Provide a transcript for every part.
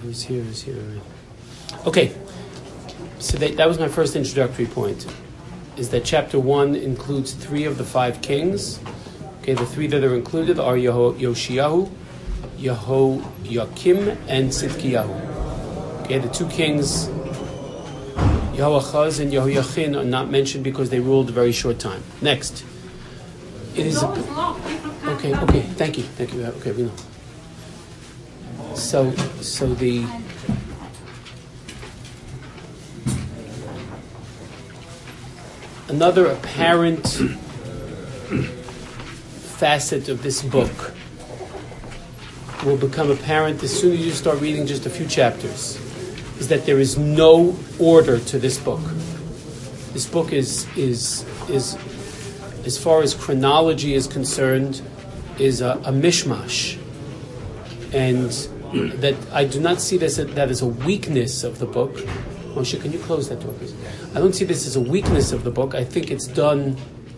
He's here. Okay, so that was my first introductory point, is that chapter 1 includes 3 of the 5 kings. Okay, the 3 that are included are Yoshiyahu, Yehoyakim, and Tzidkiyahu. Okay, the 2 kings, Yehoachaz and Yehoyachin, are not mentioned because they ruled a very short time. Next. It is okay, thank you. Okay, we know. So the another apparent facet of this book will become apparent as soon as you start reading just a few chapters, is that there is no order to this book. This book is as far as chronology is concerned, is a mishmash, and that I do not see that as a weakness of the book. Moshe, can you close that door, please? I don't see this as a weakness of the book. I think it's done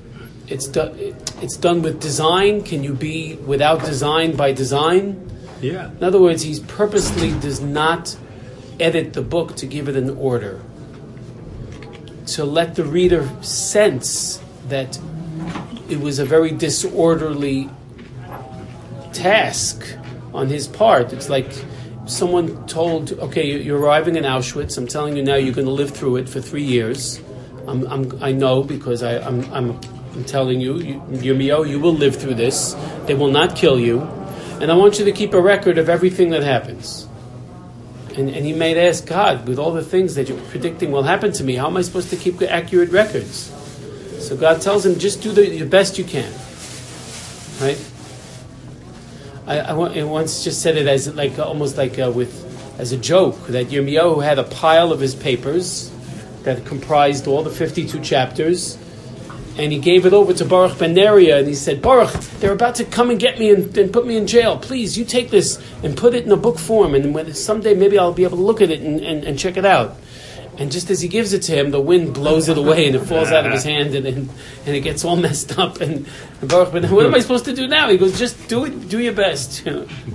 with design. Can you be without design by design? Yeah. In other words, he purposely does not edit the book to give it an order, to let the reader sense that it was a very disorderly task on his part. It's like someone told, okay, you're arriving in Auschwitz. I'm telling you now, you're going to live through it for 3 years. I know because I'm telling you, Yirmiyahu, you will live through this. They will not kill you, and I want you to keep a record of everything that happens. And he might ask God, with all the things that you're predicting will happen to me, how am I supposed to keep accurate records? So God tells him, just do the best you can. Right? I once just said it as almost as a joke, that Yirmiyahu had a pile of his papers that comprised all the 52 chapters, and he gave it over to Baruch ben Neriah, and he said, Baruch, they're about to come and get me and put me in jail. Please, you take this and put it in a book form, and someday maybe I'll be able to look at it and check it out. And just as he gives it to him, the wind blows it away and it falls out of his hand and it gets all messed up. And Baruch ben, what am I supposed to do now? He goes, just do it, do your best.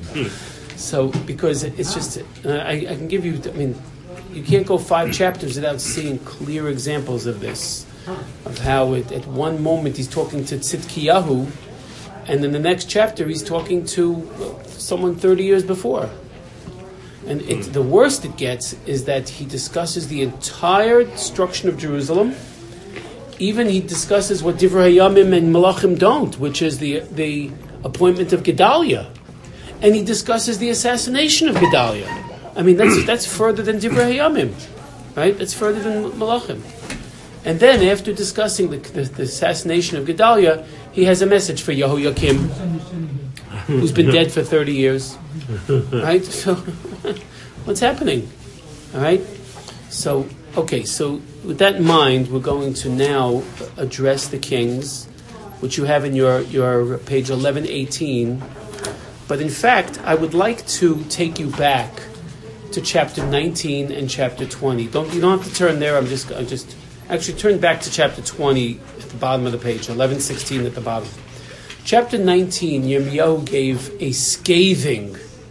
So, because it's just, I can give you, you can't go 5 chapters without seeing clear examples of this, of how at one moment he's talking to Tzidkiyahu, and in the next chapter he's talking to someone 30 years before. And the worst it gets is that he discusses the entire destruction of Jerusalem. Even he discusses what Divrei Hayamim and Malachim don't, which is the appointment of Gedaliah. And he discusses the assassination of Gedaliah. That's further than Divrei Hayamim, right? That's further than Malachim. And then after discussing the assassination of Gedaliah, he has a message for Yehoyakim, who's been dead for 30 years. Right? So, what's happening? All right? So with that in mind, we're going to now address the kings, which you have in your page 1118. But in fact, I would like to take you back to chapter 19 and chapter 20. You don't have to turn there. I'm just actually turn back to chapter 20 at the bottom of the page, 1116 at the bottom. Chapter 19, Yirmiyahu gave a scathing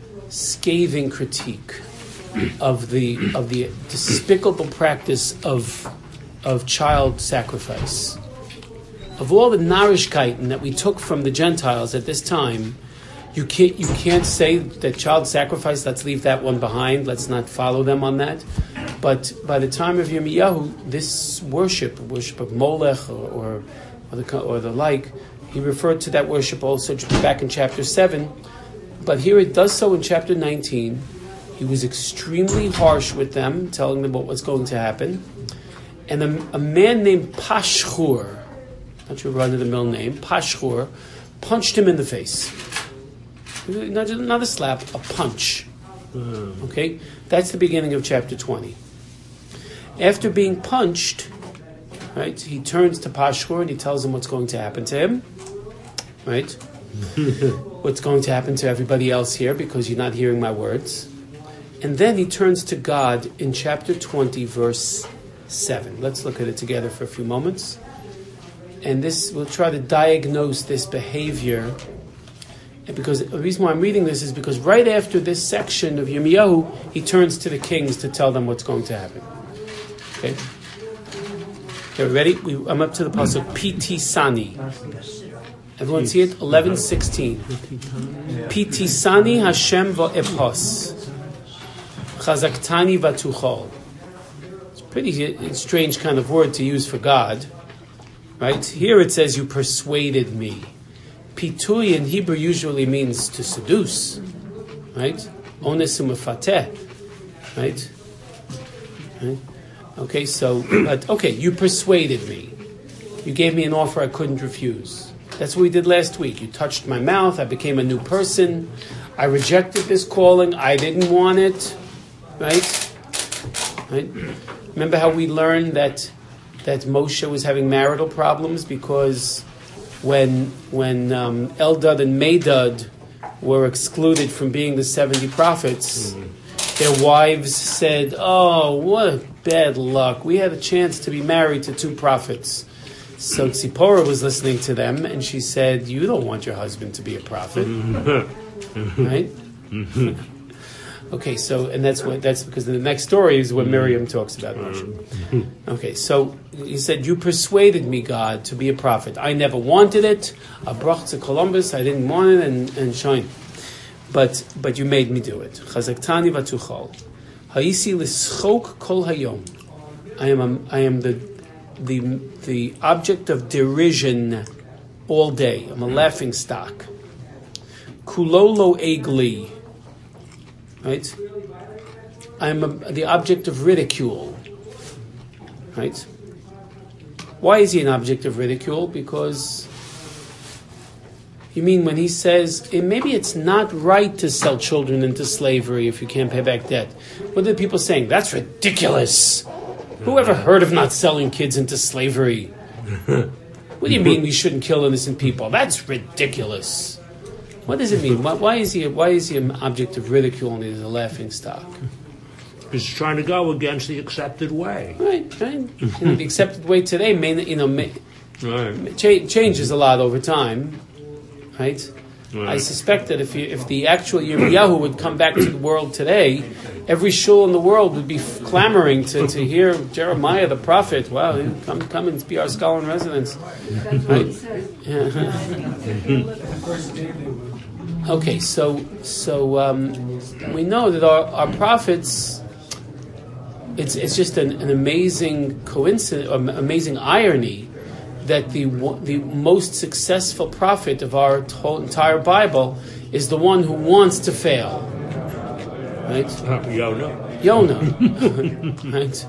critique of the despicable practice of child sacrifice. Of all the narishkeiten that we took from the Gentiles at this time, you can't say that child sacrifice, let's leave that one behind, let's not follow them on that. But by the time of Yirmiyahu, this worship of Molech or the like, he referred to that worship also back in chapter 7. But here it does so in chapter 19. He was extremely harsh with them, telling them what was going to happen. And a man named Pashhur, not your run-of-the-mill name, Pashhur, punched him in the face. Not a slap, a punch. Okay? That's the beginning of chapter 20. After being punched, right, he turns to Pashhur and he tells him what's going to happen to him. Right? What's going to happen to everybody else here because you're not hearing my words. And then he turns to God in chapter 20, verse 7. Let's look at it together for a few moments. And we'll try to diagnose this behavior because the reason why I'm reading this is because right after this section of Yirmiyahu, he turns to the kings to tell them what's going to happen. Okay? Okay, ready? I'm up to the pasuk Piti Sani. Everyone see it? 11:16. Piti Sani Hashem va'epos. Chazaktani vatuchol. It's a pretty strange kind of word to use for God. Right? Here it says, you persuaded me. Pitui in Hebrew usually means to seduce. Right? Ones u'mefateh. Right? Okay, you persuaded me. You gave me an offer I couldn't refuse. That's what we did last week. You touched my mouth. I became a new person. I rejected this calling. I didn't want it. Right? Remember how we learned that Moshe was having marital problems because when Eldad and Medad were excluded from being the 70 prophets, their wives said, "Oh, what bad luck. We had a chance to be married to 2 prophets." So Tzipporah was listening to them, and she said, "You don't want your husband to be a prophet." Right? Okay, so, and that's because the next story is what Miriam talks about Moshe. Okay, so he said, "You persuaded me, God, to be a prophet. I never wanted it. I brought to Columbus. I didn't want it, and shine. But you made me do it. Chazaktani vatuchol. Haisi lischok kol hayom. I am the object of derision all day. I'm a laughing stock. Kulolo egli. Right? I'm the object of ridicule. Right? Why is he an object of ridicule? Because you mean when he says, maybe it's not right to sell children into slavery if you can't pay back debt. What are the people saying? That's ridiculous. Who ever heard of not selling kids into slavery? What do you mean we shouldn't kill innocent people? That's ridiculous. What does it mean? Why is he an object of ridicule and he's a laughing stock? Because he's trying to go against the accepted way. Right. The accepted way today changes a lot over time. Right? I suspect that if the actual Yirmiyahu would come back to the world today, every shul in the world would be clamoring to hear Jeremiah the prophet. Wow, come and be our scholar in residence. Right? Yeah. Okay, so we know that our prophets. It's just an amazing coincidence, amazing irony, that the most successful prophet of our entire Bible is the one who wants to fail. Right? Yonah. Right?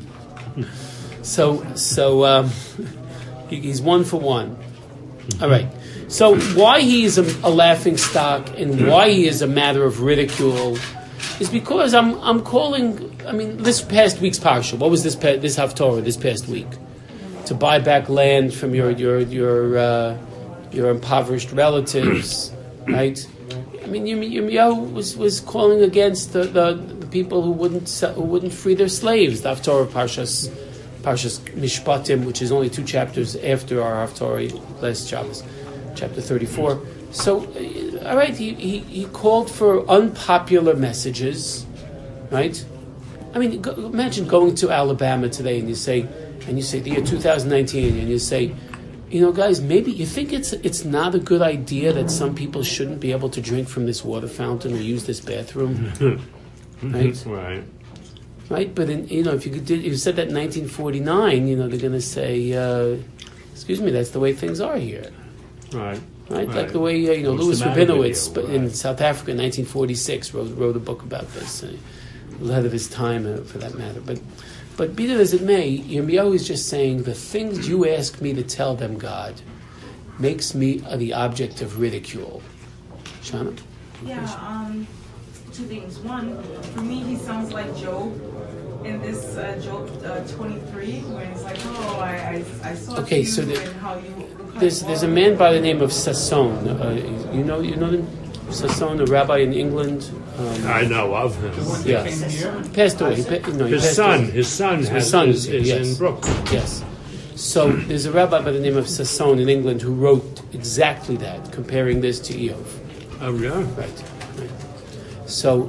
So he's one for one. All right. So why he is a laughing stock and why he is a matter of ridicule is because I'm calling. I mean, this past week's parsha. What was this haftorah this past week? To buy back land from your impoverished relatives, right? I mean, Yirmiyahu was calling against the people who wouldn't free their slaves. The haftorah of Parshas Mishpatim, which is only 2 chapters after our haftorah last Shabbos, chapter 34. So, all right, he called for unpopular messages, right? I mean, imagine going to Alabama today and you say the year 2019, and you say, guys, maybe you think it's not a good idea that some people shouldn't be able to drink from this water fountain or use this bathroom, right? Right. But if you said that in 1949, they're going to say, excuse me, that's the way things are here, right? Like the way Louis Rabinowitz in South Africa in 1946 wrote a book about this, ahead of his time, for that matter, But be that as it may, Yirmiyahu is just saying, the things you ask me to tell them, God, makes me the object of ridicule. Shana? Yeah, 2 things. One, for me, he sounds like Job in this Job 23, when it's like, I saw you so and how you look there's a man by the name of Sasson. You know him? Sasson, a rabbi in England. I know of him. Yes, passed away. His son is in Brooklyn. Yes. So there's a rabbi by the name of Sasson in England who wrote exactly that, comparing this to Eov. Oh, yeah. Right. So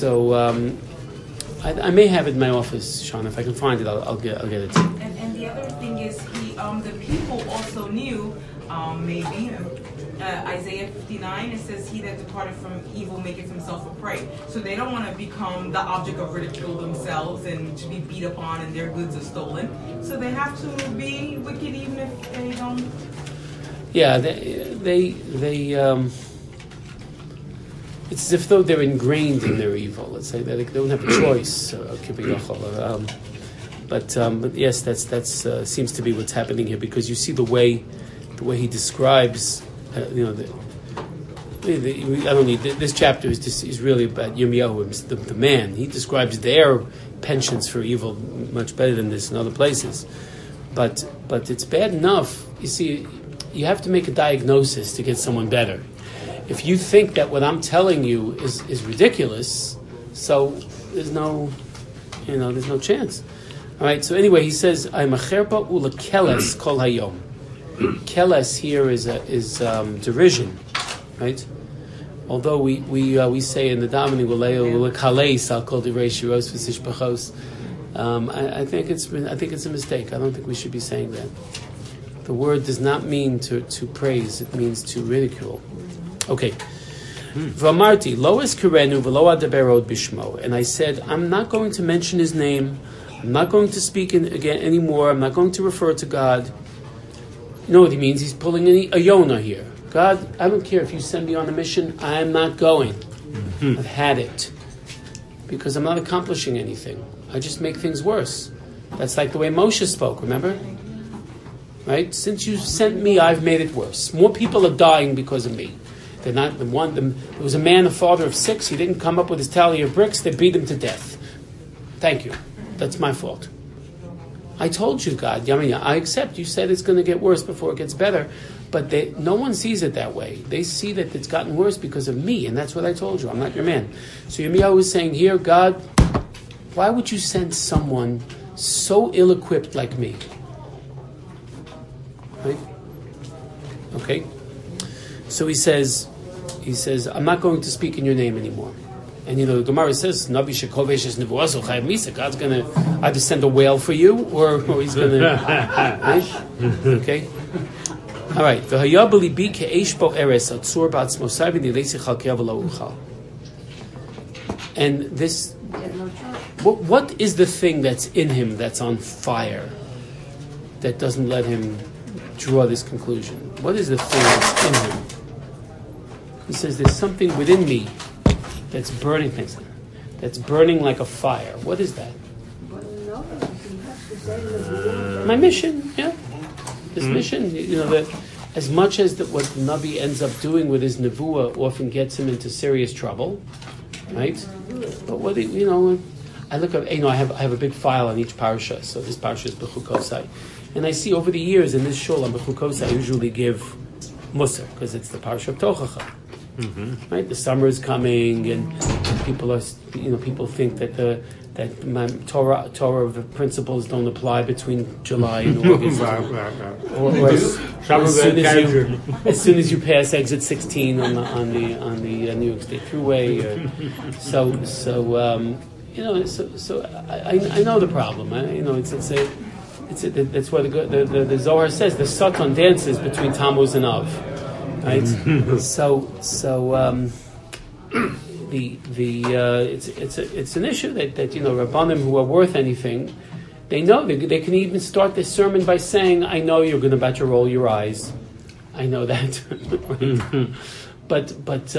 I may have it in my office, Sean. If I can find it, I'll get it to you. And the other thing is, the people also knew, maybe, Isaiah 59, it says, he that departed from evil maketh himself a prey. So they don't want to become the object of ridicule themselves and to be beat upon and their goods are stolen. So they have to be wicked even if they don't. Yeah, it's as if though they're ingrained in their evil. Let's say that they don't have a choice. But yes, that's seems to be what's happening here, because you see the way he describes. I don't need this chapter is really about Yirmiyahu, the man. He describes their penchants for evil much better than this in other places. But it's bad enough. You see, you have to make a diagnosis to get someone better. If you think that what I'm telling you is ridiculous, so there's no chance. All right. So anyway, he says, "I'm a cherpa ula keles kol hayom." Keles here is derision, right? Although we say in the davening ula kales al kol divrei shiros v'sishpachos, I think it's a mistake. I don't think we should be saying that. The word does not mean to praise; it means to ridicule. Okay. V'amarti lo eskerenu v'lo adaberod bishmo, and I said, I'm not going to mention his name. I'm not going to speak again anymore. I'm not going to refer to God. You know what he means? He's pulling a Yonah here. God, I don't care if you send me on a mission. I am not going. I've had it. Because I'm not accomplishing anything. I just make things worse. That's like the way Moshe spoke, remember? Right? Since you sent me, I've made it worse. More people are dying because of me. They're not the one. There was a man, a father of 6. He didn't come up with his tally of bricks. They beat him to death. Thank you. That's my fault. I told you, God. I mean, I accept. You said it's going to get worse before it gets better, but no one sees it that way. They see that it's gotten worse because of me, and that's what I told you. I'm not your man. So Yirmiyahu was saying here, God, why would you send someone so ill-equipped like me? Right? Okay. So he says, I'm not going to speak in your name anymore. And the Gemara says, Navi shekovesh es nevuaso chayav misa. God's going to either send a whale for you, or he's going to. Right? Okay. All right. V'haya b'libi ke'esh bo eres atzur ba'atzmosai v'nilesi chalkei v'lo uchal. And this, what is the thing that's in him that's on fire, that doesn't let him draw this conclusion? What is the thing that's in him? He says, there's something within me that's burning things, that's burning like a fire. What is that? My mission, yeah. This mission, that as much as what the Nabi ends up doing with his nevuah often gets him into serious trouble, right? But what I look at, I have a big file on each parasha. So this parasha is Bechukosai, and I see over the years in this shul on Bechukosai I usually give Musar because it's the parasha of Tochacha. Mm-hmm. Right, the summer is coming, and people are, people think that my Torah principles don't apply between July and August. Or as soon as you pass exit 16 on the New York State Thruway, so I know the problem. That's why the Zohar says the Satan dances between Tammuz and Av. Right. It's an issue that Rabbanim who are worth anything, they know they can even start their sermon by saying, "I know you're going to about to roll your eyes, I know that," right? but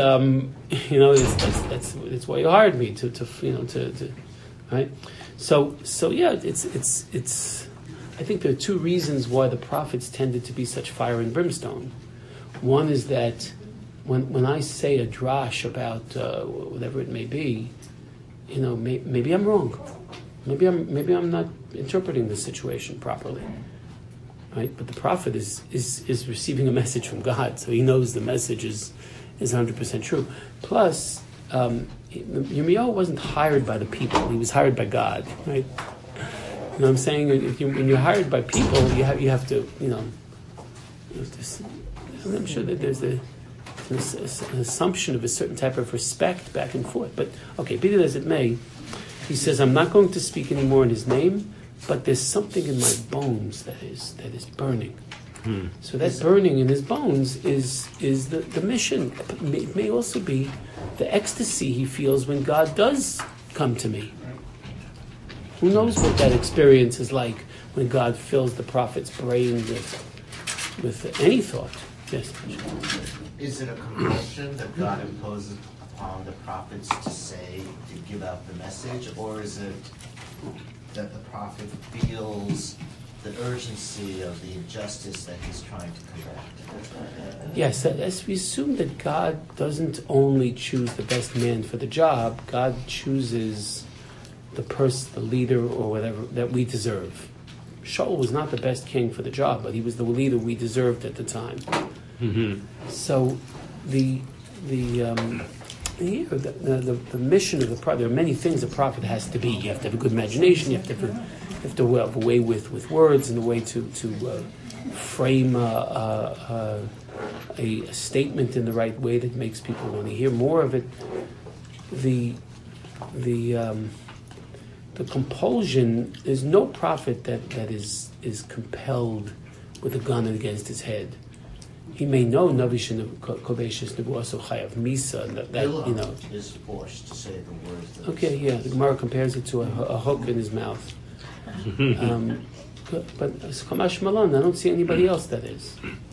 it's why you hired me to right. So yeah, it's. I think there are two reasons why the prophets tended to be such fire and brimstone. One is that when I say a drash about whatever it may be, maybe I'm wrong. Maybe I'm not interpreting the situation properly. Right? But the prophet is receiving a message from God, so he knows the message is 100% true. Plus, Yirmiyahu wasn't hired by the people; he was hired by God. Right? You know what I'm saying? When you're hired by people, you have to. I'm sure that there's an assumption of a certain type of respect back and forth. But okay, be it as it may, he says, I'm not going to speak anymore in his name, but there's something in my bones that is burning. So that burning in his bones is the mission. It may also be the ecstasy he feels when God does come to me. Who knows what that experience is like when God fills the prophet's brain with any thought. Yes. Is it a compulsion that God imposes upon the prophets to give out the message, or is it that the prophet feels the urgency of the injustice that he's trying to correct? Yes, as we assume that God doesn't only choose the best man for the job, God chooses the person, the leader, or whatever that we deserve. Shaul was not the best king for the job, but he was the leader we deserved at the time. Mm-hmm. So the mission of the prophet, there are many things a prophet has to be. You have to have a good imagination, you have to have a way with words and a way to frame a statement in the right way that makes people want to hear more of it. The compulsion, there's no prophet that is compelled with a gun against his head. He may know Navishin Koveshis Nebuaso Chayav Misa, that is forced to say the words. Okay, yeah, the Gemara compares it to a hook in his mouth. But Kamash Malan, I don't see anybody else that is.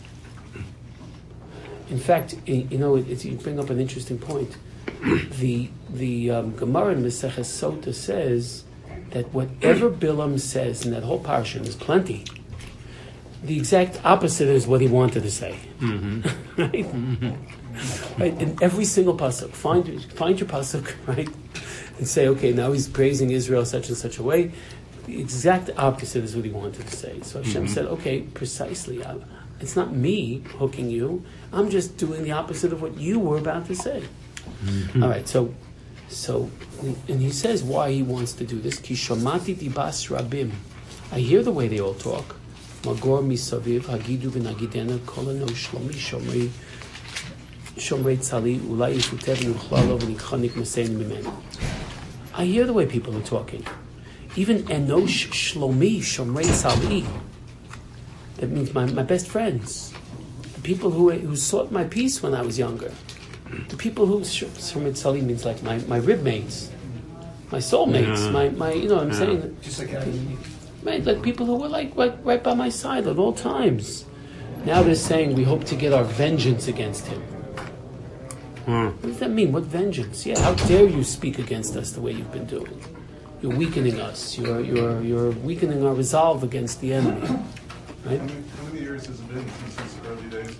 In fact, you bring up an interesting point. The Gemara in Maseches Sota says that whatever Bilam says in that whole parsha, and there's plenty, the exact opposite is what he wanted to say. Mm-hmm. Right? Mm-hmm. Right? In every single pasuk, find your pasuk, right, and say, okay, now he's praising Israel such and such a way. The exact opposite is what he wanted to say. So Hashem said, okay, precisely. It's not me hooking you. I'm just doing the opposite of what you were about to say. Mm-hmm. All right, so, and he says why he wants to do this. Ki shamati dibas rabim. I hear the way they all talk. Magor misaviv hagidu v'nagidena kolano shlomi shomrei tzali ulai yishutev v'nuchlalo v'nikchanik masein mimenu. I hear the way people are talking. Even enosh shlomi shomrei tzali. That means my best friends, the people who sought my peace when I was younger. The people who Shomrei Tzali means like my rib mates, my soulmates, my you know what I'm saying? Just like people who were like right by my side at all times. Now they're saying we hope to get our vengeance against him. What does that mean? What vengeance? Yeah, how dare you speak against us the way you've been doing? You're weakening us. You're weakening our resolve against the enemy. Right? How many years has it been since his early days?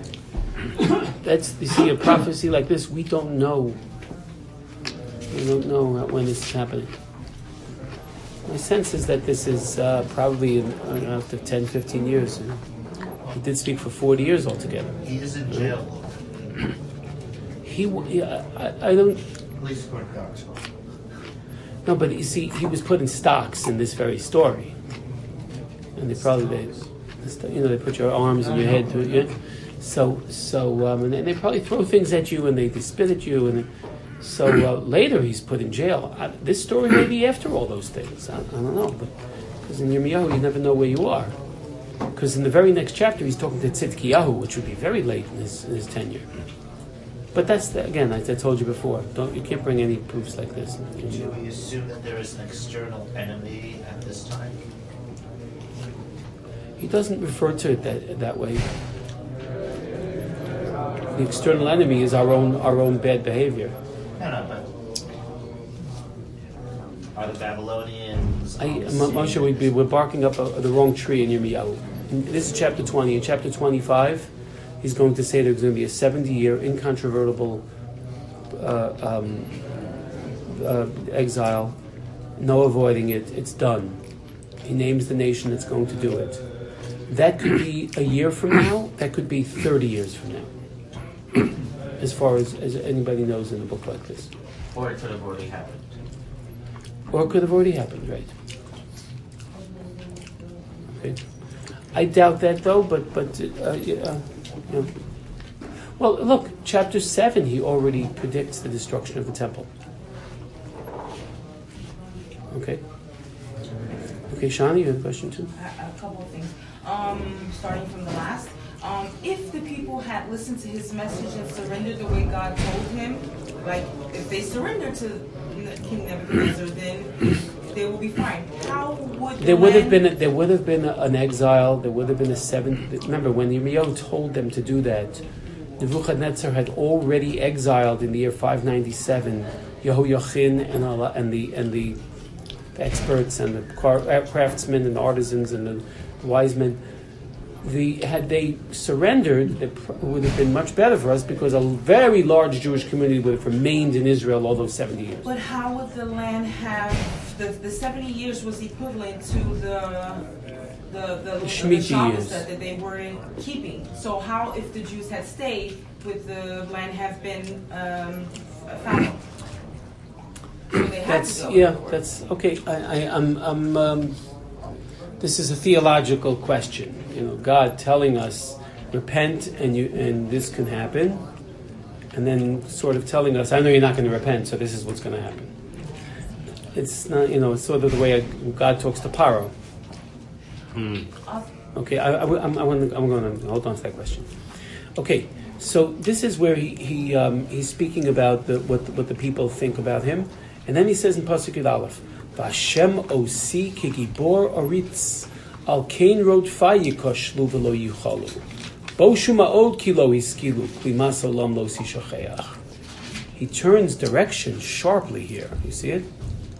You see, a prophecy like this, we don't know. We don't know when this is happening. My sense is that this is probably after 10, 15 years. He did speak for 40 years altogether. He is in jail. I don't... At least according to God's law. No, but you see, he was put in stocks in this very story. And they put your arms in your head to it. So, and they probably throw things at you and they spit at you, and later he's put in jail. This story may be after all those things. I don't know, because in Yirmiyahu you never know where you are. Because in the very next chapter he's talking to Tzidkiyahu, which would be very late in his tenure. But that's again, as I told you before, you can't bring any proofs like this. Do we assume that there is an external enemy at this time? He doesn't refer to it that way. The external enemy is our own bad behavior. No, but are the Babylonians? Moshe, we're barking up the wrong tree in Yirmiyahu. This is chapter 20. In chapter 25, he's going to say there's going to be a 70-year incontrovertible exile. No avoiding it. It's done. He names the nation that's going to do it. That could be a year from now. That could be 30 years from now. As far as anybody knows in a book like this. Or it could have already happened. Or it could have already happened, right? Okay. I doubt that though, but Well, look, chapter 7, he already predicts the destruction of the temple. Okay. Okay, Shani, you have a question too? A couple of things. Starting from the last. If the people had listened to his message and surrendered the way God told him, like if they surrendered to King Nebuchadnezzar, then they will be fine. How would there would have been an exile. There would have been a seventh. Remember, when Yirmiyahu told them to do that, Nebuchadnezzar had already exiled in the year 597 Yehoiachin and the experts and the craftsmen and the artisans and the wise men. Had they surrendered, it would have been much better for us because a very large Jewish community would have remained in Israel all those 70 years. But how would the land have the 70 years was equivalent to the Shemitah years that they weren't keeping? So how, if the Jews had stayed, would the land have been fallow? So they had to go. That's okay. I'm this is a theological question. God telling us, repent and this can happen, and then sort of telling us, I know you're not going to repent, so this is what's going to happen. It's not, it's sort of the way God talks to Paro. Okay, I'm going to hold on to that question. Okay, so this is where he's speaking about what the people think about him, and then he says in Pasuk Yud Aleph, Vashem osi kigibor oritz al kain rot fayikoshlu velo yuchalu boshu ma'od kilo iskilu klimas olam lo sishacheach. He turns direction sharply here. You see it?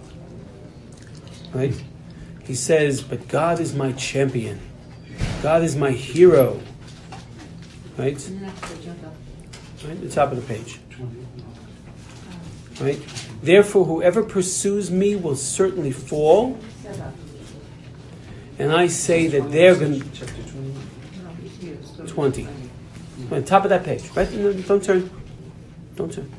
Right? He says, but God is my champion. God is my hero. Right? Right? The top of the page. Right? Therefore, whoever pursues me will certainly fall. And I say that they're going to... 20. On the top of that page. Right? No, don't turn. Don't turn.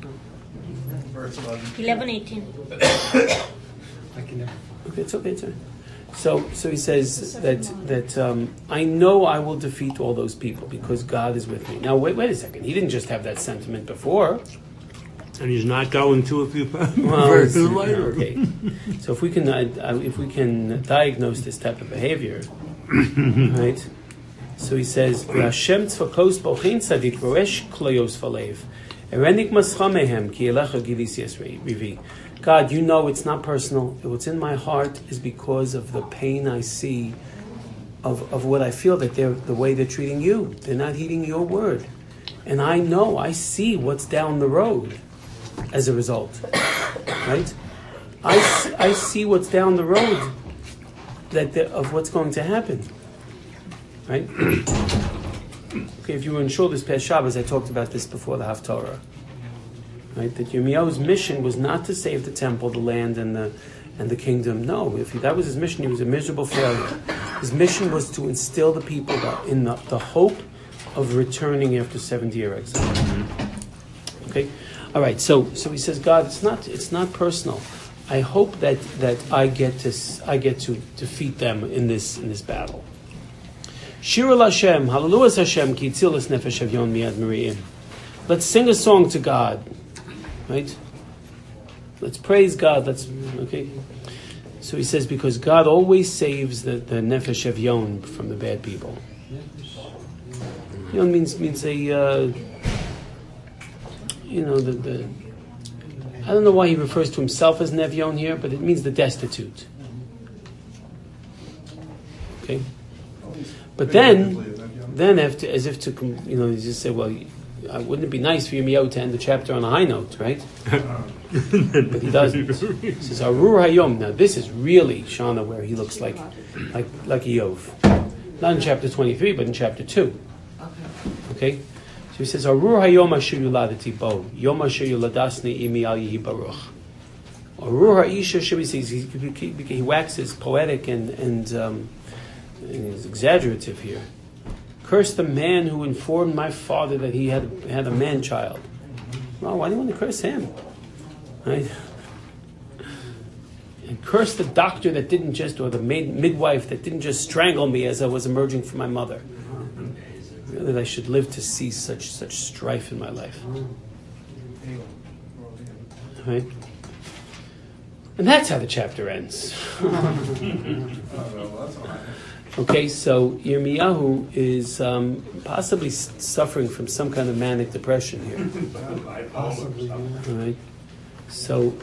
11:18. Okay, it's okay. It's okay. So he says that I know I will defeat all those people because God is with me. Now, wait a second. He didn't just have that sentiment before. And he's not going to if you verses later. Okay. So if we can diagnose this type of behavior, right? So he says, "Hashem tzvakos bochein tzadik roesh kloyos valev, erenik maschamehem ki elecha gilis rivi." God, you know it's not personal. What's in my heart is because of the pain I see of what I feel that the way they're treating you. They're not heeding your word, and I see what's down the road. As a result, right? I see what's down the road of what's going to happen, right? Okay, if you were in shul this past Shabbos, I talked about this before the Haftorah, right? That Yirmiyahu's mission was not to save the temple, the land, and the kingdom. No, if that was his mission, he was a miserable failure. His mission was to instill the people in the hope of returning after 70-year exile. Okay. All right, so he says, God, it's not personal. I hope that I get to defeat them in this battle. Shira Hashem, Hallelujah Hashem, ki tzilas nefesh avyon miyad miriim. Let's sing a song to God, right? Let's praise God. Okay. So he says, because God always saves the nefesh avyon from the bad people. Yon means a. I don't know why he refers to himself as Nevion here, but it means the destitute. Okay? But then after, as if to, he just said, well, wouldn't it be nice for Yirmiyahu to end the chapter on a high note, right? But he doesn't. He says, Arur Hayom. Now this is really, Shana, where he looks like Eov. Not in chapter 23, but in chapter 2. Okay? So he says, Arur hayom asher yuladati bo, yom asher yuladasni imi al yehi baruch. Arur ha'isha, he says, he waxes poetic and he's exaggerative here. Curse the man who informed my father that he had a man-child. Well, why do you want to curse him? Right? And curse the doctor that didn't just, or the midwife that didn't just strangle me as I was emerging from my mother. that I should live to see such strife in my life. Right? And that's how the chapter ends. Okay, so Yirmiyahu is possibly suffering from some kind of manic depression here. All right. So,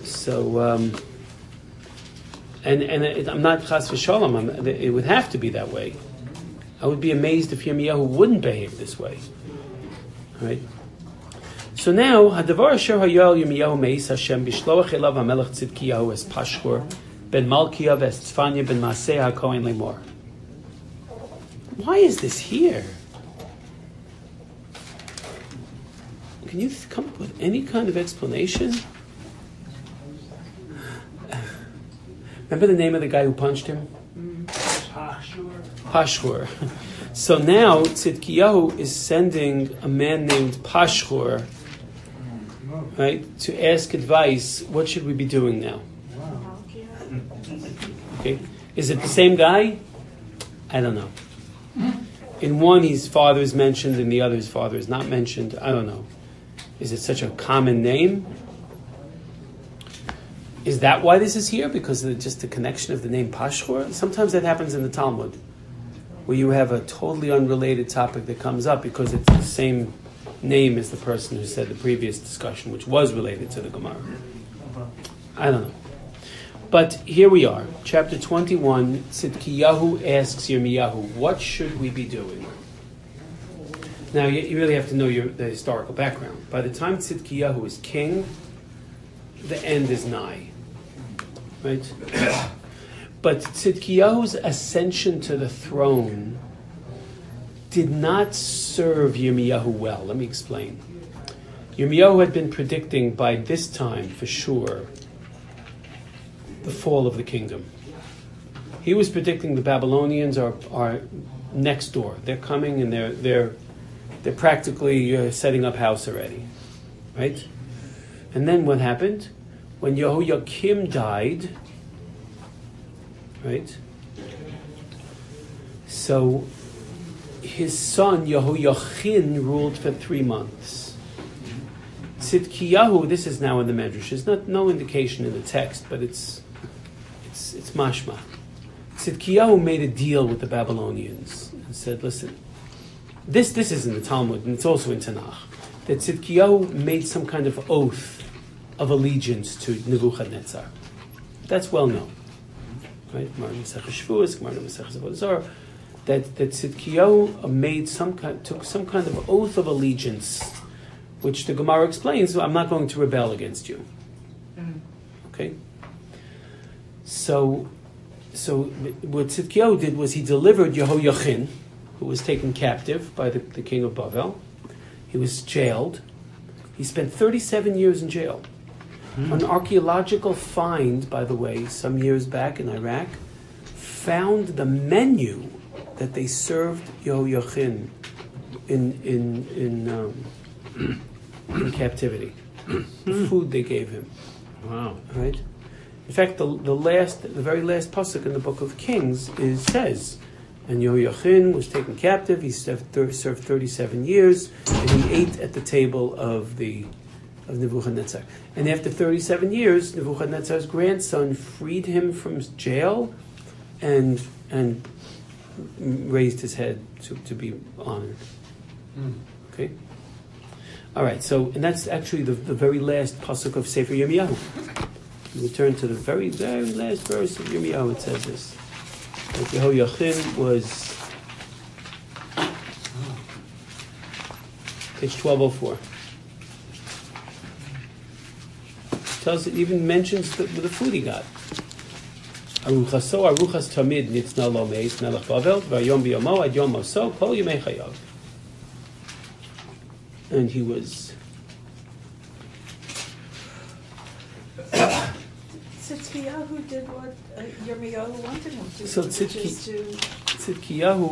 I'm not chas v'shalom. It would have to be that way. I would be amazed if Yirmiyahu wouldn't behave this way. All right. So now, hadavar asher hayol Yirmiyahu meis Hashem bishloach elav hamelech Tzidkiyahu es Pashhur ben Malkiah es Tzfanya ben Maaseh haKohen lemor. Why is this here? Can you come up with any kind of explanation? Remember the name of the guy who punched him? Pashhur. So now Tzidkiyahu is sending a man named Pashhur, right, to ask advice. What should we be doing now? Okay, is it the same guy? I don't know. In one, his father is mentioned, in the other, his father is not mentioned. I don't know. Is it such a common name? Is that why this is here? Because of just the connection of the name Pashhur? Sometimes that happens in the Talmud, where you have a totally unrelated topic that comes up because it's the same name as the person who said the previous discussion, which was related to the Gemara. I don't know. But here we are, chapter 21, Tzidkiyahu asks Yirmiyahu, what should we be doing? Now, you really have to know the historical background. By the time Tzidkiyahu is king, the end is nigh. Right? But Tzidkiyahu's ascension to the throne did not serve Yirmiyahu well. Let me explain. Yirmiyahu had been predicting by this time, for sure, the fall of the kingdom. He was predicting the Babylonians are next door. They're coming and they're practically setting up house already, right? And then what happened? When Yehoiakim died, right? So his son Yehoiachin ruled for 3 months. Tzidkiyahu, this is now in the Medrash. There's no indication in the text, but it's mashma. Tzidkiyahu made a deal with the Babylonians and said, listen, this is in the Talmud, and it's also in Tanakh, that Tzidkiyahu made some kind of oath of allegiance to Nebuchadnezzar. That's well known. Right? That Tzidkiyahu took some kind of oath of allegiance, which the Gemara explains, I'm not going to rebel against you. Okay? So what Tzidkiyahu did was he delivered Yehoiachin, who was taken captive by the king of Bavel. He was jailed. He spent 37 years in jail. An archaeological find, by the way, some years back in Iraq, found the menu that they served Yehoiachin in captivity. The food they gave him. Wow. Right? In fact, the very last pasuk in the book of Kings says, and Yehoiachin was taken captive. He served 37 years, and he ate at the table of Nebuchadnezzar. And after 37 years, Nebuchadnezzar's grandson freed him from jail, and raised his head to be honored. Okay. All right. So, and that's actually the very last pasuk of Sefer Yirmiyahu. We turn to the very, very last verse of Yirmiyahu. It says this: that Yehoiachin was page 1204. It even mentions the food he got. Aruchas tamid nitzna lo meis melech Bavel v'ayom b'yomo ad yom moso kol yemei chayav. And he was. Tzidkiyahu did what Yirmiyahu wanted him to. So Tzidkiyahu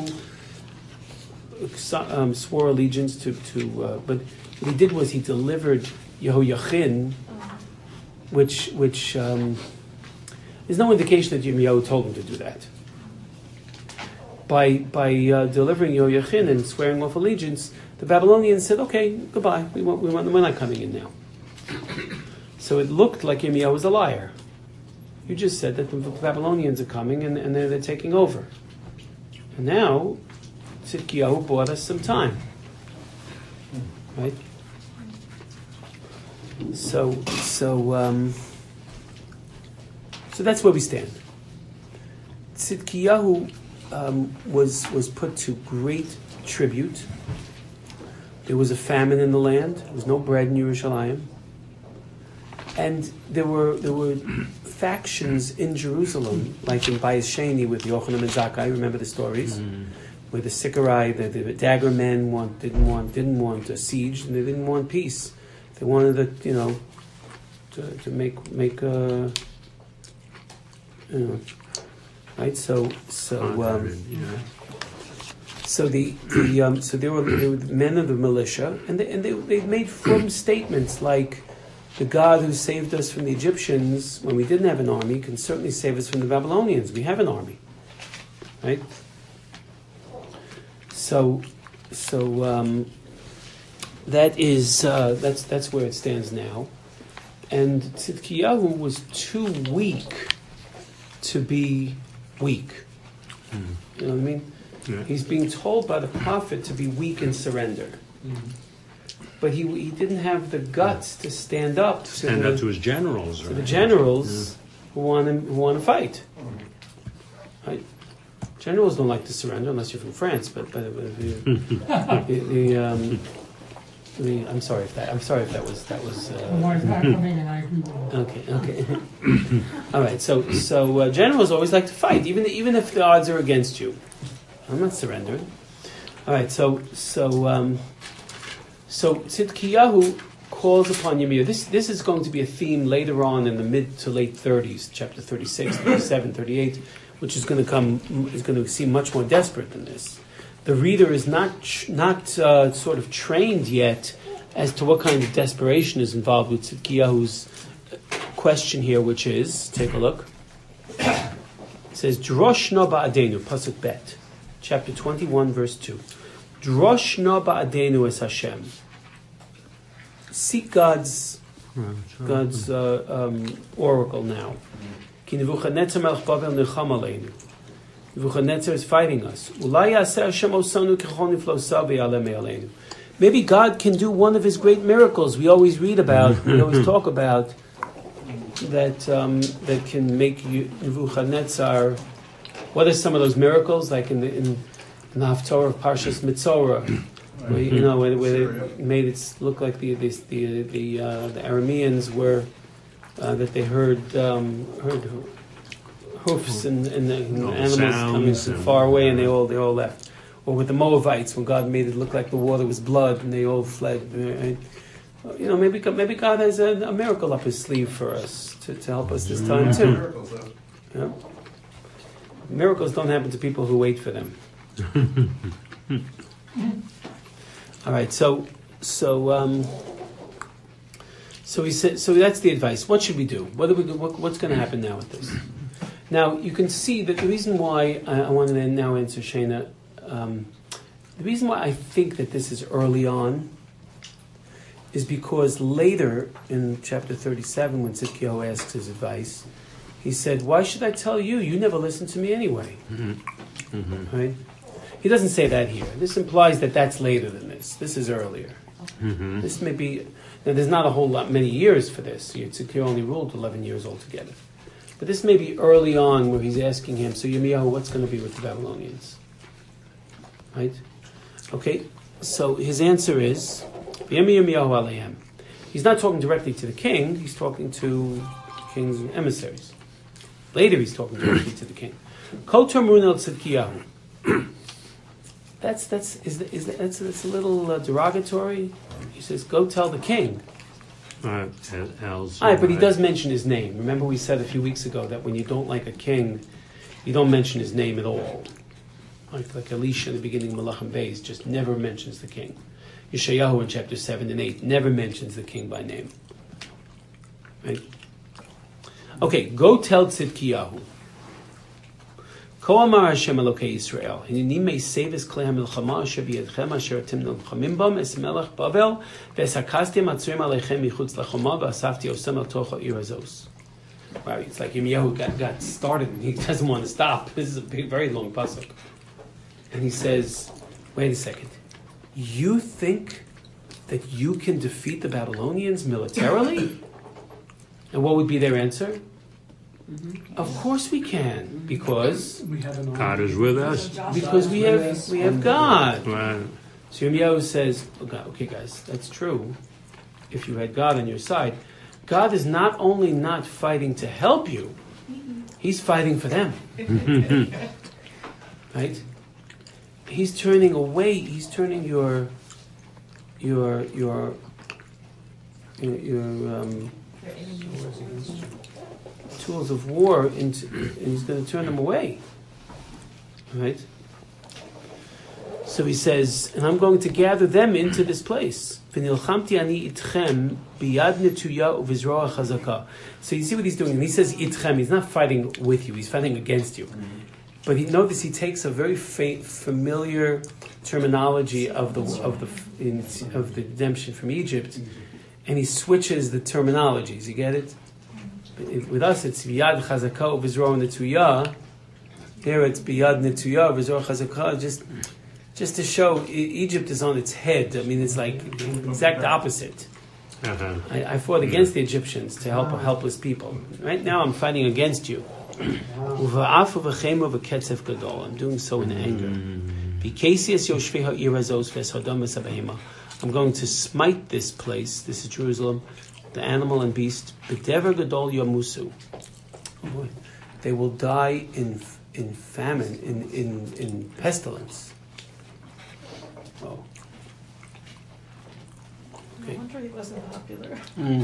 swore allegiance to but what he did was he delivered Yehoiachin, which there's no indication that Yirmiyahu told him to do that. by delivering Yoyachin and swearing off allegiance, the Babylonians said, "Okay, goodbye. We're not coming in now." So it looked like Yirmiyahu was a liar. You just said that the Babylonians are coming and they're taking over. And now, Tzidkiyahu bought us some time. Right? So that's where we stand. Tzidkiyahu was put to great tribute. There was a famine in the land. There was no bread in Yerushalayim. And there were factions in Jerusalem, like in Bayis Sheni with Yochanan and Zakkai. Remember the stories, where the Sicarai, the dagger men didn't want a siege, and they didn't want peace. They wanted to make right. So there were men of the militia, and they made firm statements like, the God who saved us from the Egyptians when we didn't have an army can certainly save us from the Babylonians. We have an army, right? So that's where it stands now. And Tzidkiyahu was too weak to be weak. You know what I mean? Yeah. He's being told by the prophet to be weak and surrender. But he didn't have the guts to stand up to his generals. To the generals who want to fight. Right? Generals don't like to surrender unless you're from France. But I'm sorry if that was. Okay. All right. So generals always like to fight, even if the odds are against you. I'm not surrendering. All right. So Tzidkiyahu calls upon Yirmiyahu. This is going to be a theme later on in the mid to late 30s, chapter 36, 37, 38, which is going to seem much more desperate than this. The reader is not sort of trained yet as to what kind of desperation is involved with Tzidkiyahu's question here, which is, take a look. It says, Drosh no ba'adenu, pasuk bet, chapter 21, verse 2. Drosh no ba'adenu es Hashem. Seek God's oracle now. Ki Nebuchadnezzar melech Bavel nilcham aleinu. Nebuchadnezzar is fighting us. Ulai yaseh Hashem osanu kechol niflosav v'yaleh me'aleinu. Maybe God can do one of His great miracles we always read about, we always talk about, that can make Nebuchadnezzar. What are some of those miracles, like in the Haftorah of Parshas Mitzorah, where they made it look like the Arameans were that they heard hoofs and animals coming from far away, and they all left. Or with the Moabites, when God made it look like the water was blood, and they all fled. Maybe God has a miracle up His sleeve for us to help us this time too. Yeah. Miracles don't happen to people who wait for them. All right, so he said. So that's the advice. What should we do? What do we do? What's going to happen now with this? Now you can see that the reason why I want to now answer Shana. The reason why I think that this is early on is because later in chapter 37, when Tzidkiyahu asks his advice, he said, "Why should I tell you? You never listened to me anyway." Right? He doesn't say that here. This implies that that's later than this. This is earlier. This may be. Now, there's not a whole lot many years for this. Tzidkiyahu only ruled 11 years altogether. But this may be early on where he's asking him, so Yirmiyahu, what's going to be with the Babylonians? Right? Okay, so his answer is, he's not talking directly to the king, he's talking to the king's emissaries. Later he's talking directly to the king. Kol Tamrun el Tzidkiyahu. That's a little derogatory. He says, go tell the king. But he does mention his name. Remember we said a few weeks ago that when you don't like a king, you don't mention his name at all. Like Elisha in the beginning of Malachim Beis just never mentions the king. Yeshayahu in chapter 7 and 8 never mentions the king by name. Right? Okay, go tell Tzidkiyahu. Ko amar Hashem Elokei Yisrael, Hineni meiseves klei hamilchama asher biyadchem asher atem nilchamim bam es melech Bavel ve'es hakastim atzurim aleichem michutz lachoma ve'asafti osem el tocha ir hazos. Wow, it's like Yirmiyahu got started and he doesn't want to stop. This is a big, very long pasuk. And he says, wait a second. You think that you can defeat the Babylonians militarily? And what would be their answer? Of course we can, because God is with us. Because we have God. Right. So Yirmiyahu says, okay guys, that's true. If you had God on your side, God is not only not fighting to help you, He's fighting for them. Right? He's turning away. He's turning your tools of war into, and he's going to turn them away. Right? So he says, and I'm going to gather them into this place. So you see what he's doing? And he says itchem. He's not fighting with you. He's fighting against you. But notice he takes a very familiar terminology of the redemption from Egypt, and he switches the terminologies. You get it? With us, it's biyad chazaka uvizroa netuyah. Here it's biyad netuyah uvizroa chazaka. Just to show Egypt is on its head. I mean, it's like the exact opposite. I fought against the Egyptians to help helpless people. Right now, I'm fighting against you. I'm doing so in anger. I'm going to smite this place. This is Jerusalem, the animal and beast. They will die in famine, in pestilence. Oh. No wonder he wasn't popular.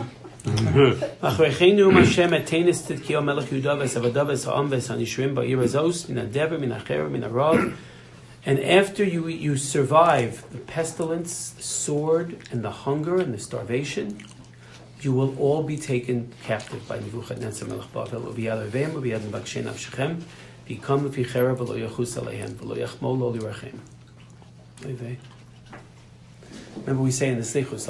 And after you survive the pestilence, the sword, and the hunger and the starvation, you will all be taken captive by Nebuchadnezzar melech Bavel. Remember we say in the Slichus,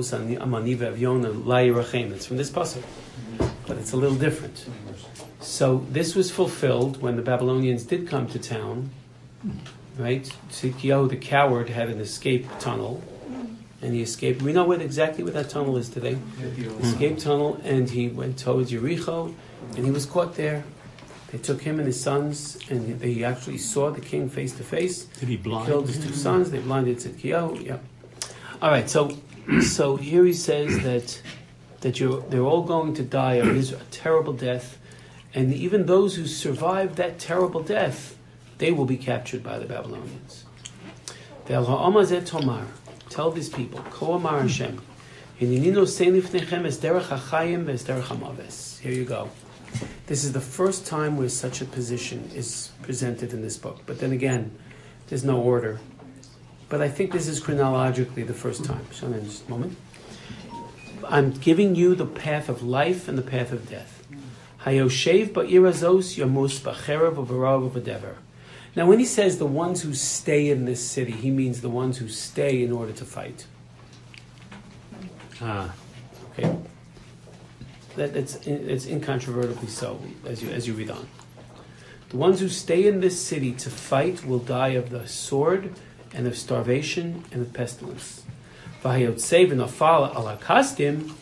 it's from this pasuk, but it's a little different. So this was fulfilled when the Babylonians did come to town, right? Tzidkiyahu the coward had an escape tunnel, and he escaped. We know exactly where that tunnel is today. Escape tunnel, and he went towards Yericho, and he was caught there. They took him and his sons, and they actually saw the king face to face. Did he blind? Killed his two sons. They blinded Tzidkiyahu. Yeah. All right. So here he says that they're all going to die of a terrible death, and even those who survived that terrible death, they will be captured by the Babylonians. Tell these people, Ko amar Hashem, here you go. This is the first time where such a position is presented in this book. But then again, there's no order. But I think this is chronologically the first time. So in just a moment. I'm giving you the path of life and the path of death. Hayoshev ba'irazos yamus b'cherev uvarav uvadever. Now when he says the ones who stay in this city, he means the ones who stay in order to fight. Okay. It's incontrovertibly so, as you read on. The ones who stay in this city to fight will die of the sword and of starvation and of pestilence. V'hayotzev v'nafal ala kastim.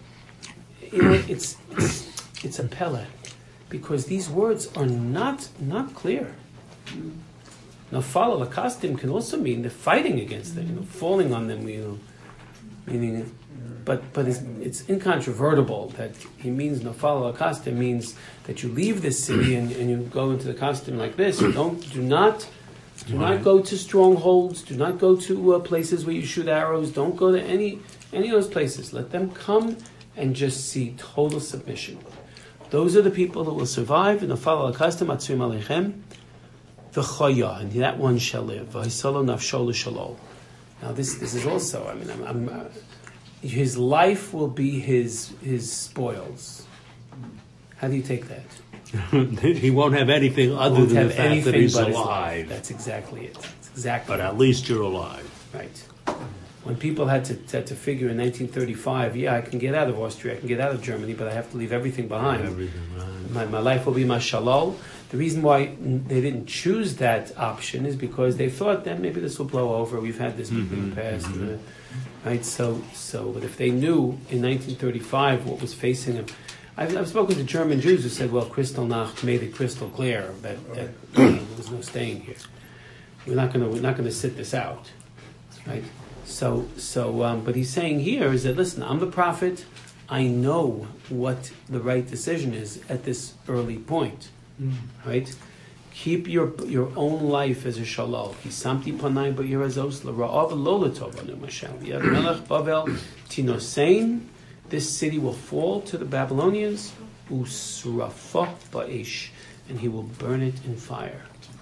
It's a pele, because these words are not clear. Nafal ala kastim can also mean they're fighting against them, falling on them, meaning. But it's incontrovertible that he means nafal al kastim means that you leave this city and you go into the kastim like this. You do not go to strongholds. Do not go to places where you shoot arrows. Don't go to any of those places. Let them come and just see total submission. Those are the people that will survive. Nafal al kastim atzuim aleichem v'chaya, and that one shall live. V'hisalo nafsho l'shalol. Now this is also. His life will be his spoils, How do you take that? He won't have anything other Won't than the have fact that anything he's but his alive. life. That's exactly it. That's exactly But it. at least you're alive. Right. When people had to figure in 1935, yeah, I can get out of Austria, I can get out of Germany, but I have to leave everything behind. Everything, right. My life will be my shalol. The reason why they didn't choose that option is because they thought that maybe this will blow over. We've had this people in the past, right? So, but if they knew in 1935 what was facing them, I've spoken to German Jews who said, "Well, Kristallnacht made it crystal clear that there was no staying here. We're not going to sit this out, right?" So, but he's saying here is that, listen, I'm the prophet. I know what the right decision is at this early point, right? Keep your own life as a shalal. Kisamti panai b'yirazos l'ra'av lo l'tov anu mashal. Yad melech Bavel tinosein. This city will fall to the Babylonians, usrafa ba'esh, and he will burn it in fire.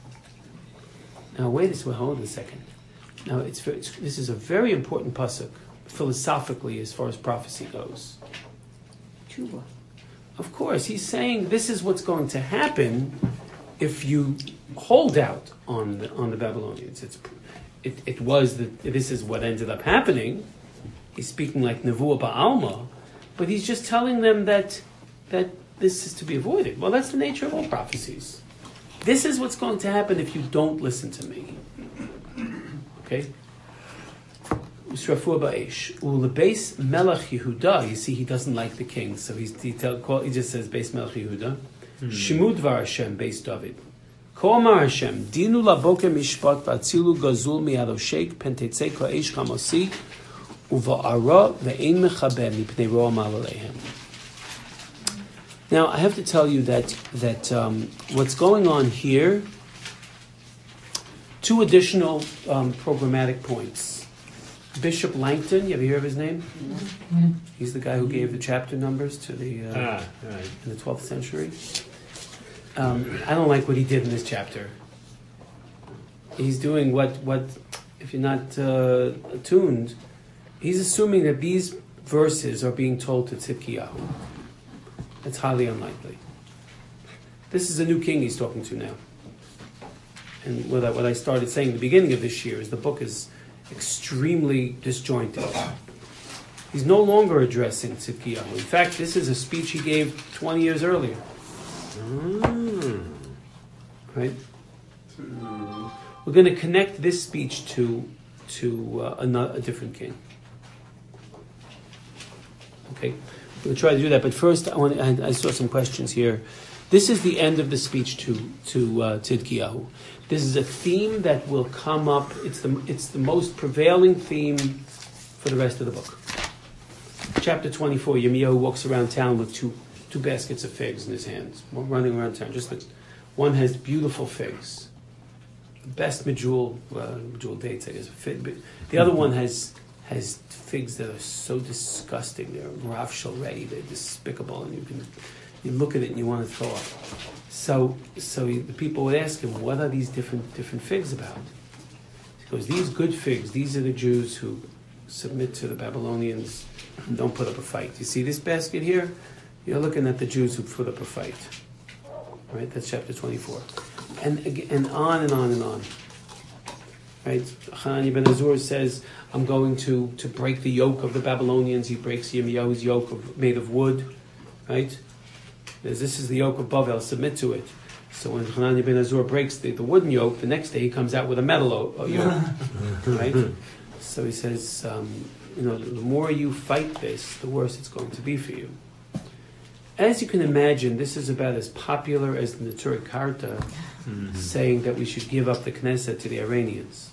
Now hold a second. Now this is a very important pasuk philosophically as far as prophecy goes. Tshuva. Of course, he's saying this is what's going to happen if you hold out on the Babylonians. This is what ended up happening. He's speaking like Nevuah Ba'alma, but he's just telling them that this is to be avoided. Well, that's the nature of all prophecies. This is what's going to happen if you don't listen to me. Okay? Usrafu ba'esh. Ulebeis Melech Yehuda. You see, he doesn't like the king, so he just says Beis Melech Yehuda. Shemud Var Hashem, Beis David. Ko Amar Hashem, Dinu laboker mishpat v'atzilu gazul mi'adoshek pentetzei ka'esh chamosi uva'ara ve'ein mechaber mipnei ro'am aleichem. Now, I have to tell you that what's going on here, two additional programmatic points. Bishop Langton, you ever hear of his name? Mm-hmm. He's the guy who gave the chapter numbers to the Right. in the 12th century. I don't like what he did in this chapter. He's doing what if you're not attuned, he's assuming that these verses are being told to Tzidkiyahu. That's highly unlikely. This is a new king he's talking to now. And what I started saying at the beginning of this year is the book is extremely disjointed. He's no longer addressing Tzidkiyahu. In fact, this is a speech he gave 20 years earlier. Right? We're going to connect this speech to a different king. Okay, we'll try to do that. But first, I saw some questions here. This is the end of the speech to Tzidkiyahu. This is a theme that will come up. It's the most prevailing theme for the rest of the book. Chapter 24. Yirmiyahu walks around town with two baskets of figs in his hands, running around town. One has beautiful figs, the best medjool dates, I guess. The other one has figs that are so disgusting. They're Rav Shalrei. They're despicable, and you look at it and you want to throw up. So the people would ask him, "What are these different figs about?" He goes, "These good figs. These are the Jews who submit to the Babylonians and don't put up a fight. You see this basket here? You're looking at the Jews who put up a fight." Right? That's chapter 24. And on and on and on. Right? Hanani ben Azur says, "I'm going to break the yoke of the Babylonians." He breaks Yirmiyahu's yoke made of wood. Right? This is the yoke of Bavel, submit to it. So when Hanani ben Azur breaks the wooden yoke, the next day he comes out with a metal yoke. Right? So he says, the more you fight this, the worse it's going to be for you. As you can imagine, this is about as popular as the Neturei Karta saying that we should give up the Knesset to the Iranians.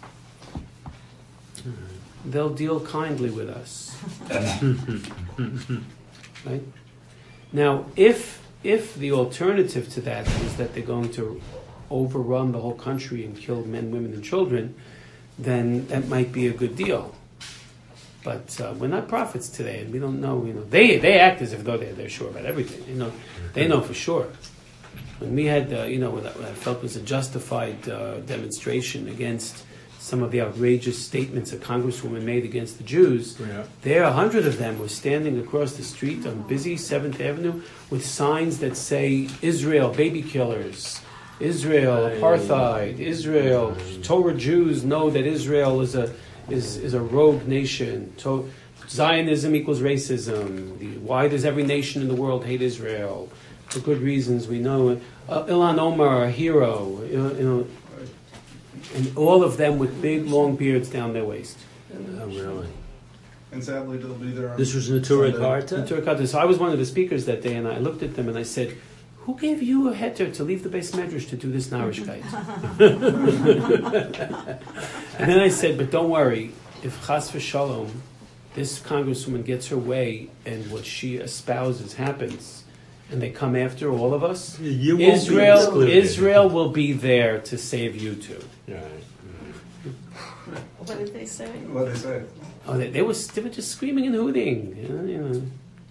They'll deal kindly with us. Right? Now, if the alternative to that is that they're going to overrun the whole country and kill men, women, and children, then that might be a good deal. But we're not prophets today, and we don't know. They act as if though they're sure about everything. They know for sure. When we had, what I felt was a justified demonstration against some of the outrageous statements a congresswoman made against the Jews, there 100 of them were standing across the street on busy 7th Avenue with signs that say Israel baby killers, Israel apartheid, Israel Torah Jews know that Israel is a rogue nation. Zionism equals racism. Why does every nation in the world hate Israel? For good reasons, we know. Ilan Omar, a hero. And all of them with big, long beards down their waist. Oh, really? And sadly, they'll be there on This was Natura Sunday. Carta? So I was one of the speakers that day, and I looked at them and I said, who gave you a heter to leave the base medrash to do this narishkeit? And then I said, but don't worry, if chas v'shalom, this congresswoman gets her way and what she espouses happens, and they come after all of us, You won't be excluded. Israel will be there to save you too. Right. What did they say? What they say. Oh, they were just screaming and hooting. You know.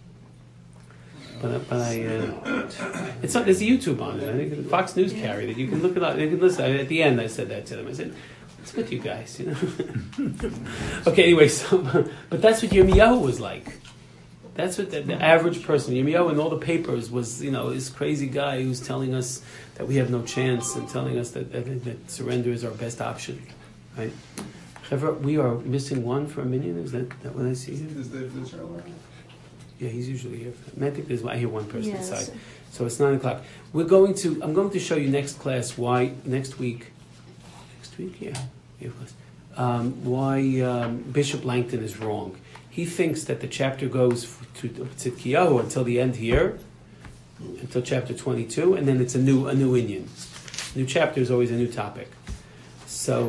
But it's not. There's a YouTube on it. I think the Fox News carried it. You can look it up. You can listen. At the end, I said that to them. I said, "It's good, you guys." Okay. Anyway, but that's what Yirmiyahu was like. That's what the average person, Yirmiyahu in all the papers was, this crazy guy who's telling us that we have no chance and telling us that surrender is our best option, right? However, we are missing one for a minyan. Is that what I see here? Is David Israel around? Yeah, he's usually here. I think I hear one person Yes. inside. So it's 9:00. I'm going to show you next class why next week, why Bishop Langton is wrong. He thinks that the chapter goes to Tzidkiyahu until the end here, until chapter 22, and then it's a new inyan. New chapter is always a new topic. So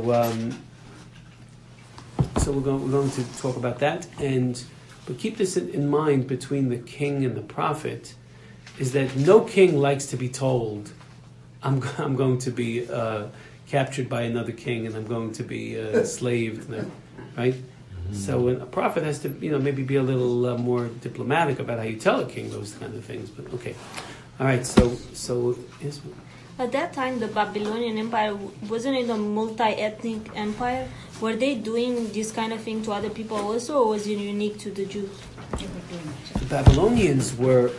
we're going to talk about that, but keep this in mind between the king and the prophet, is that no king likes to be told, I'm going to be captured by another king and I'm going to be enslaved, right? So a prophet has to, maybe be a little more diplomatic about how you tell a king those kind of things. But okay, all right. So yes. At that time, the Babylonian Empire, wasn't it a multi-ethnic empire? Were they doing this kind of thing to other people also, or was it unique to the Jews? The Babylonians were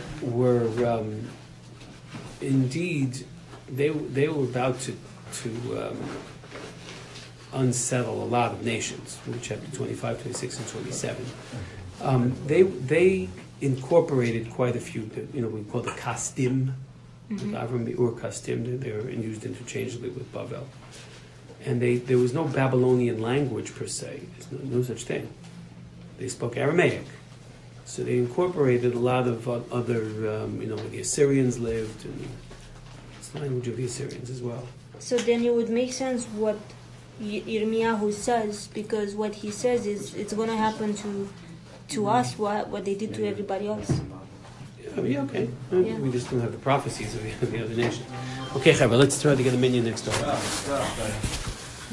indeed they were about to unsettle a lot of nations. Chapter 25, 26, and 27. They incorporated quite a few. We call the kastim. Avram or Kastim, they were used interchangeably with Bavel. And there was no Babylonian language per se. There's no such thing. They spoke Aramaic. So they incorporated a lot of other, where the Assyrians lived, and it's the language of the Assyrians as well. So then it would make sense what Yirmiyahu says, because what he says is it's going to happen to us what they did to everybody else. Yeah, okay. Yeah. We just don't have the prophecies of the other nations. Okay, Chava, let's try to get a minyan next door.